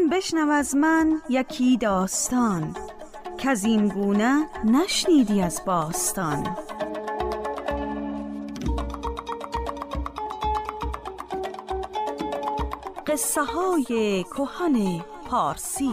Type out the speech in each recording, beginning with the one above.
بشنو از من یکی داستان، که از این گونه نشنیدی از باستان. قصه های کهن پارسی.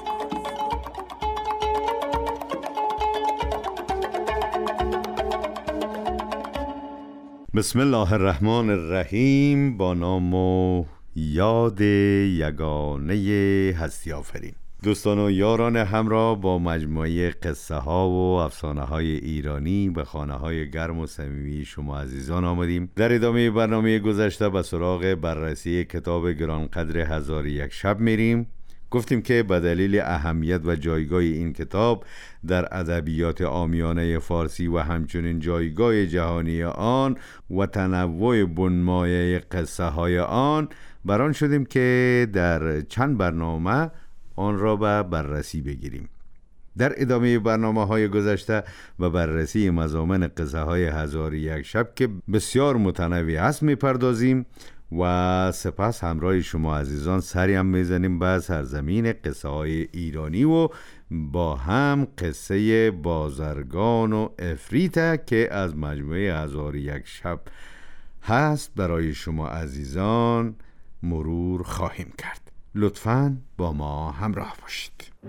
بسم الله الرحمن الرحیم. با نام و یاد یگانه هستی آفرین. دوستان و یاران همراه با مجموعه قصه ها و افسانه های ایرانی به خانه های گرم و صمیمی شما عزیزان آمدیم. در ادامه برنامه گذشته به سراغ بررسی کتاب گرانقدر هزار یک شب میریم. گفتیم که به دلیل اهمیت و جایگاه این کتاب در ادبیات عامیانه فارسی و همچنین جایگاه جهانی آن و تنوع بنمایه قصه های آن بران شدیم که در چند برنامه آن را به بررسی بگیریم. در ادامه برنامه های گذشته و بررسی مضامن قصه های هزار یک شب که بسیار متنوع است میپردازیم و سپس همراه شما عزیزان سری هم میزنیم به سرزمین قصه های ایرانی و با هم قصه بازرگان و افریت که از مجموعه هزار یک شب هست برای شما عزیزان مرور خواهیم کرد. لطفاً با ما همراه باشید.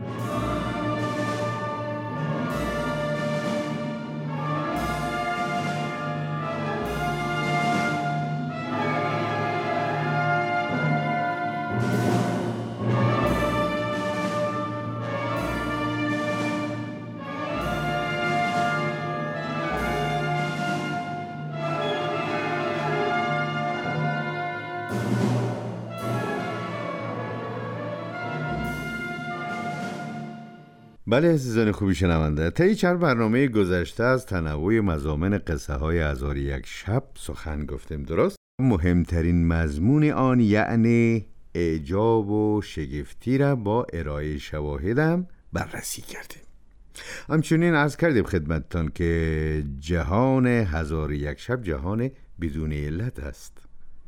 بله عزیزان خوبی شنونده، طی چند برنامه گذشته از تنوع مضامن قصه های هزار یک شب سخن گفتیم. درست؟ مهمترین مضمون آن یعنی اعجاب و شگفتی را با ارائه شواهدم بررسی کردیم. همچنین عرض کردیم خدمتتان که جهان هزار یک شب جهان بدون علت است.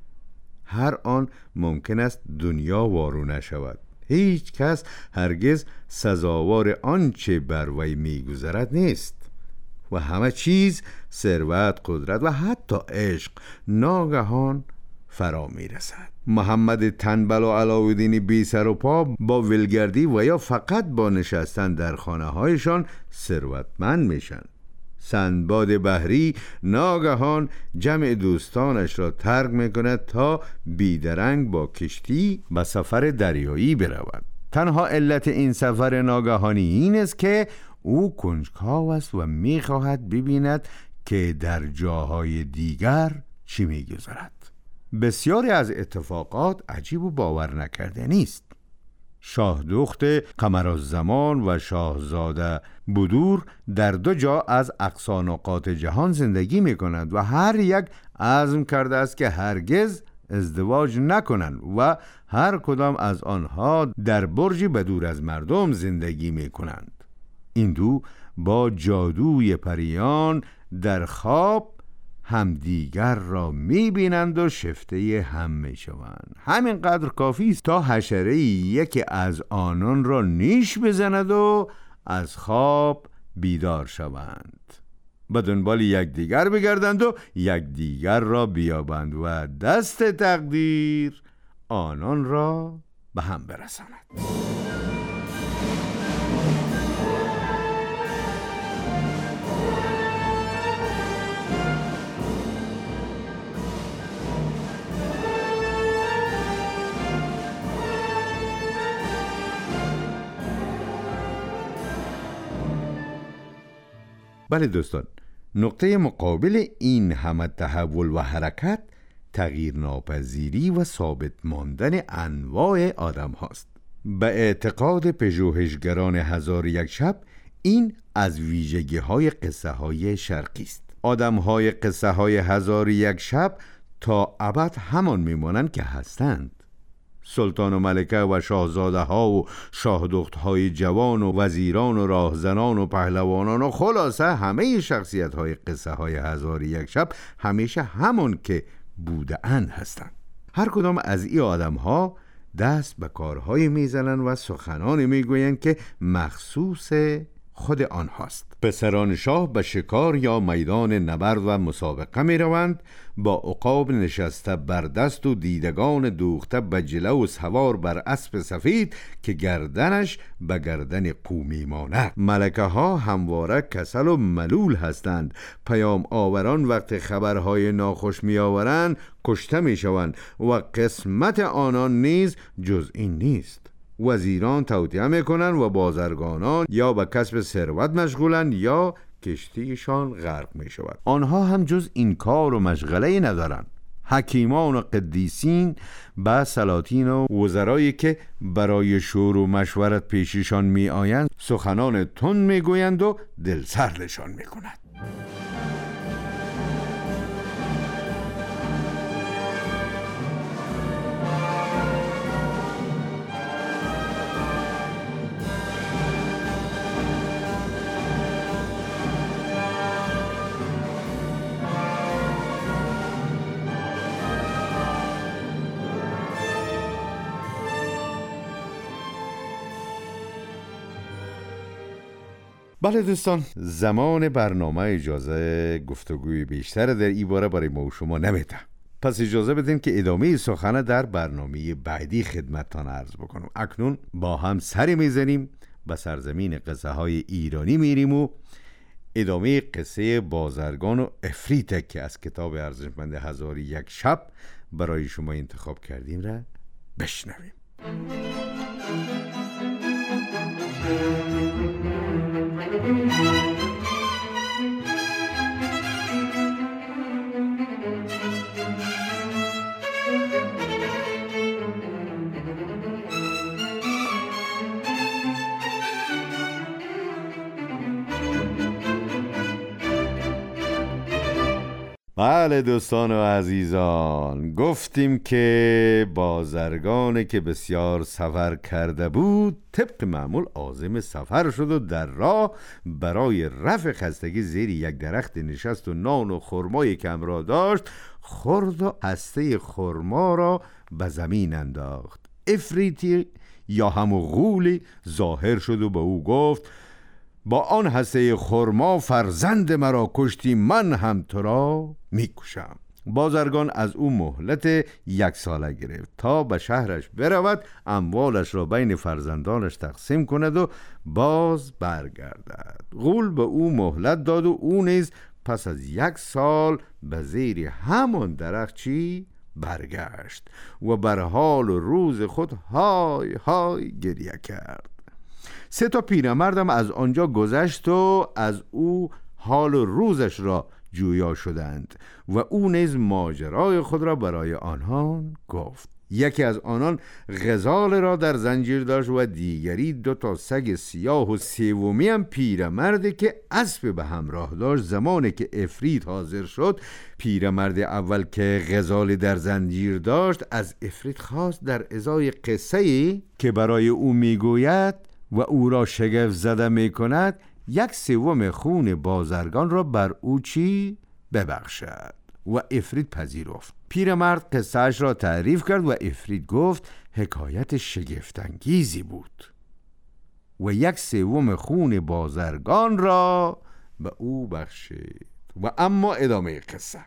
هر آن ممکن است دنیا وارو نشود. هیچ کس هرگز سزاوار آنچه بر وی میگذرد نیست و همه چیز، ثروت، قدرت و حتی عشق ناگهان فرا میرسد. محمد تنبل و علاءالدین بی سر و پا با ولگردی و یا فقط با نشستن در خانه هایشان ثروتمند میشن. سندباد بحری ناگهان جمع دوستانش را ترک میکند تا بیدرنگ با کشتی به سفر دریایی برود. تنها علت این سفر ناگهانی این است که او کنجکاو است و میخواهد ببیند که در جاهای دیگر چی میگذرد. بسیاری از اتفاقات عجیب و باور نکردنی است. شاه دخت قمرالزمان و شاهزاده بدور در دو جا از اقصا نقاط جهان زندگی می کنند و هر یک عزم کرده است که هرگز ازدواج نکنند و هر کدام از آنها در برجی بدور از مردم زندگی می کنند. این دو با جادوی پریان در خواب همدیگر را میبینند و شفته هم میشوند. همینقدر کافی است تا حشره‌ای یکی از آنان را نیش بزند و از خواب بیدار شوند، به دنبال یکدیگر بگردند و یکدیگر را بیابند و دست تقدیر آنان را به هم برساند. بله دوستان، نقطه مقابل این همه تحول و حرکت تغییر ناپذیری و ثابت ماندن انواع آدم هاست. به اعتقاد پژوهشگران هزار یک شب این از ویژگی های قصه های شرقی است. آدم های قصه های هزار یک شب تا ابد همان میمانند که هستند. سلطان و ملکه و شاهزاده ها و شاهدخت های جوان و وزیران و راهزنان و پهلوانان و خلاصه همه شخصیت های قصه های هزار یک شب همیشه همان که بوده اند هستند. هر کدام از این آدم ها دست به کارهای میزنند و سخنانی میگویند که مخصوص خود آنهاست. پسران شاه به شکار یا میدان نبرد و مسابقه می روند، با عقاب نشسته بر دست و دیدگان دوخته به جلو و سوار بر اسب سفید که گردنش به گردن قومی مانه. ملکه ها همواره کسل و ملول هستند. پیام آوران وقت خبرهای ناخوش می آورند کشته می شوند و قسمت آنان نیز جز این نیست. وزیران توطئه میکنن و بازرگانان یا به کسب ثروت مشغولن یا کشتیشان غرق می شود. آنها هم جز این کار و مشغله ندارن. حکیمان و قدیسین با سلاطین و وزرایی که برای شور و مشورت پیششان می آیند سخنان تند می گویند و دل سردشان می کند. بله دوستان، زمان برنامه اجازه گفتگوی بیشتر در این باره برای ما و شما نمیده، پس اجازه بدین که ادامه سخن در برنامه بعدی خدمتتان عرض بکنم. اکنون با هم سری میزنیم به سرزمین قصه های ایرانی میریم و ادامه قصه بازرگان و افریت که از کتاب ارزشمند 1001 شب برای شما انتخاب کردیم را بشنویم. بله دوستان و عزیزان، گفتیم که بازرگانی که بسیار سفر کرده بود طبق معمول عازم سفر شد و در راه برای رفع خستگی زیر یک درخت نشست و نان و خرمایی که همراه داشت خورد و هسته خرما را به زمین انداخت. افریتی یا همو غولی ظاهر شد و به او گفت: با آن هسته خرما فرزند مرا کشتی، من هم تو را میکشم. بازرگان از او مهلت 1 ساله گرفت تا به شهرش برود، اموالش را بین فرزندانش تقسیم کند و باز برگردد. غول به او مهلت داد و او نیز پس از 1 سال به زیر همان درختی برگشت و بر حال و روز خود های های گریه کرد. 3 پیرمردم از آنجا گذشت و از او حال و روزش را جویا شدند و او نیز ماجرای خود را برای آنان گفت. یکی از آنان غزال را در زنجیر داشت و دیگری 2 سگ سیاه و سومی هم پیرمردی که اسب به همراه داشت. زمانی که افریت حاضر شد، پیرمرد اول که غزال در زنجیر داشت از افریت خواست در ازای قصه‌ای که برای او میگوید و او را شگفت زده می کند 1/3 خون بازرگان را بر او چی ببخشد و افریت پذیرفت. پیرمرد قصهش را تعریف کرد و افریت گفت حکایت شگفت‌انگیزی بود و 1/3 خون بازرگان را به او بخشید. و اما ادامه قصه.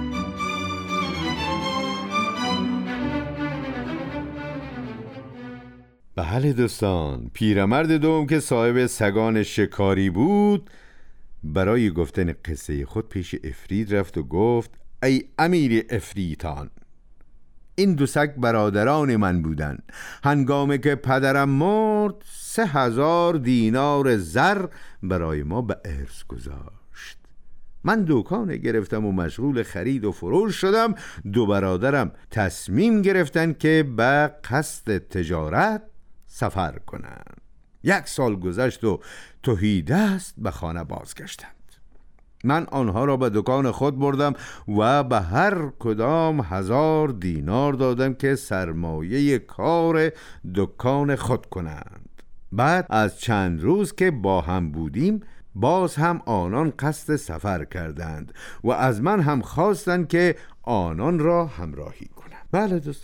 بله دوستان، پیرمرد دوم که صاحب سگان شکاری بود برای گفتن قصه خود پیش افریت رفت و گفت: ای امیر افریتان، این 2 سگ برادران من بودند. هنگامی که پدرم مرد 3000 دینار زر برای ما به ارث گذاشت. من دکان گرفتم و مشغول خرید و فروش شدم. 2 برادرم تصمیم گرفتن که به قصد تجارت سفر کنند. 1 سال گذشت و تهیدست به خانه بازگشتند. من آنها را به دکان خود بردم و به هر کدام 1000 دینار دادم که سرمایه کار دکان خود کنند. بعد از چند روز که با هم بودیم باز هم آنان قصد سفر کردند و از من هم خواستند که آنان را همراهی کنم. بله دوستان،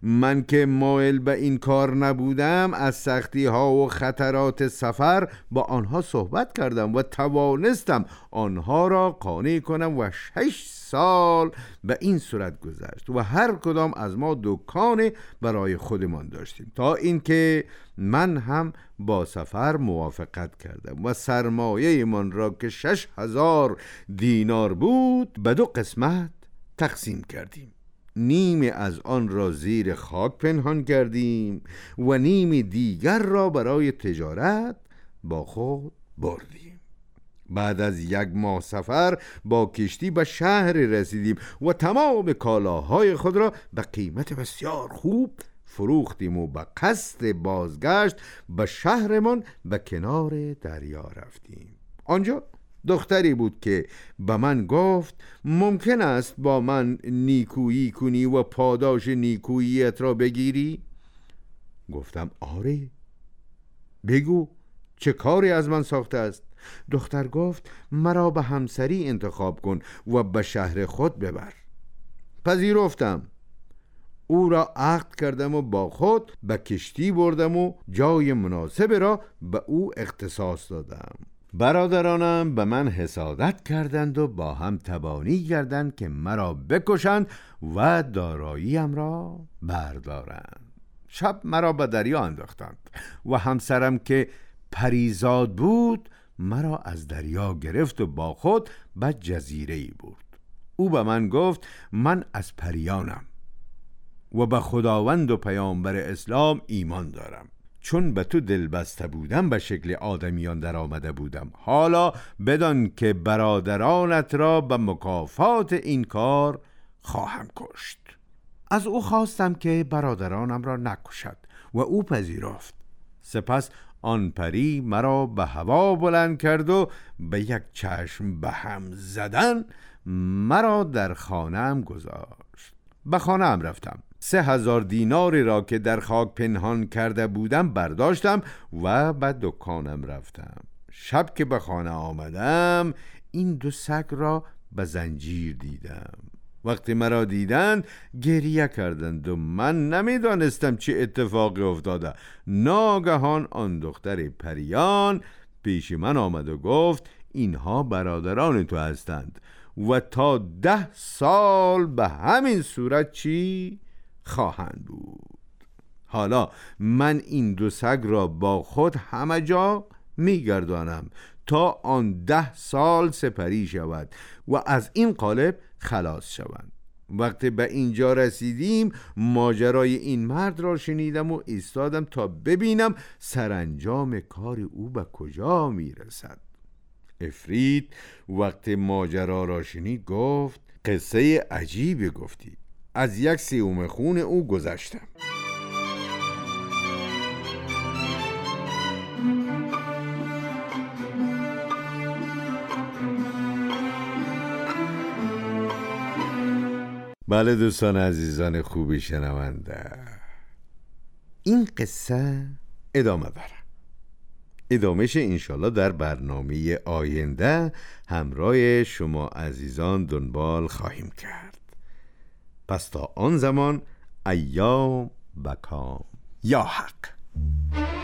من که مایل به این کار نبودم از سختی ها و خطرات سفر با آنها صحبت کردم و توانستم آنها را قانع کنم و 6 سال به این صورت گذشت و هر کدام از ما دکان برای خودمان داشتیم تا اینکه من هم با سفر موافقت کردم و سرمایه من را که 6000 دینار بود به 2 قسمت تقسیم کردیم. نیم از آن را زیر خاک پنهان کردیم و نیم دیگر را برای تجارت با خود بردیم. بعد از 1 ماه سفر با کشتی به شهر رسیدیم و تمام کالاهای خود را به قیمت بسیار خوب فروختیم و به قصد بازگشت به شهرمان به کنار دریا رفتیم. آنجا دختری بود که به من گفت ممکن است با من نیکویی کنی و پاداش نیکوییت را بگیری؟ گفتم آره، بگو چه کاری از من ساخته است؟ دختر گفت مرا به همسری انتخاب کن و به شهر خود ببر. پذیرفتم. او را عقد کردم و با خود به کشتی بردم و جای مناسب را به او اختصاص دادم. برادرانم به من حسادت کردند و با هم تبانی کردند که مرا بکشند و داراییم را بردارند. شب مرا به دریا انداختند و همسرم که پریزاد بود مرا از دریا گرفت و با خود به جزیره‌ای برد. او به من گفت من از پریانم و به خداوند و پیامبر اسلام ایمان دارم. چون به تو دل بسته بودم به شکل آدمیان در آمده بودم. حالا بدان که برادرانت را به مکافات این کار خواهم کشت. از او خواستم که برادرانم را نکشد و او پذیرفت. سپس آن پری مرا به هوا بلند کرد و به 1 چشم به هم زدن مرا در خانه‌ام گذاشت. به خانه‌ام رفتم. 3000 دیناری را که در خاک پنهان کرده بودم برداشتم و به دکانم رفتم. شب که به خانه آمدم این 2 سگ را به زنجیر دیدم. وقتی مرا دیدند گریه کردند و من نمیدانستم چه اتفاقی افتاده. ناگهان آن دختر پریان پیش من آمد و گفت اینها برادران تو هستند و تا 10 سال به همین صورت چی خواهند بود. حالا من این 2 سگ را با خود همه جا میگردانم تا آن 10 سال سپری شود و از این قالب خلاص شوند. وقتی به اینجا رسیدیم ماجرای این مرد را شنیدم و ایستادم تا ببینم سرانجام کار او به کجا میرسد. عفریت وقتی ماجرا را شنید گفت قصه عجیبی گفتی. از 1/3 خون او گذشتم. بله دوستان عزیزان خوبی شنونده، این قصه ادامه داره. ادامهش انشالله در برنامه آینده همراه شما عزیزان دنبال خواهیم کرد. پس تا آن زمان ایام بکام یا حق.